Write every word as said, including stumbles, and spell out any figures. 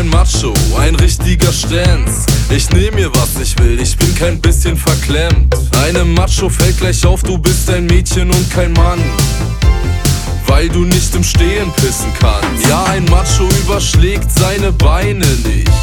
ein Macho, ein richtiger Stenz. Ich nehm mir was ich will, ich bin kein bisschen verklemmt. Einem Macho fällt gleich auf, du bist ein Mädchen und kein Mann, weil du nicht im Stehen pissen kannst. Ja, ein Macho überschlägt seine Beine nicht,